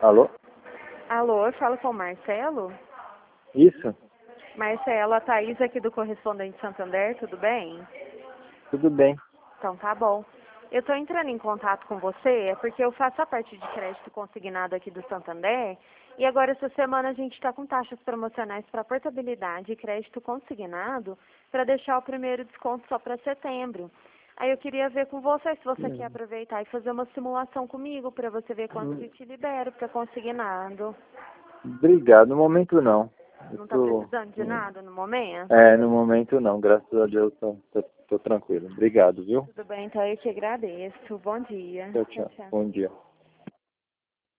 Alô? Alô, eu falo com o Marcelo? Isso? Marcelo, a Thaís aqui do Correspondente Santander, tudo bem? Tudo bem. Então tá bom. Eu estou entrando em contato com você, é porque eu faço a parte de crédito consignado aqui do Santander, e agora essa semana a gente está com taxas promocionais para portabilidade e crédito consignado, para deixar o primeiro desconto só para setembro. Aí eu queria ver com você se você quer aproveitar e fazer uma simulação comigo, para você ver quanto que te libero para consignado. Obrigado. No momento não. Não está precisando de nada no momento? No momento não. Graças a Deus tô tranquilo. Obrigado, viu? Tudo bem, então eu te agradeço. Bom dia. Tchau, tchau. Bom dia.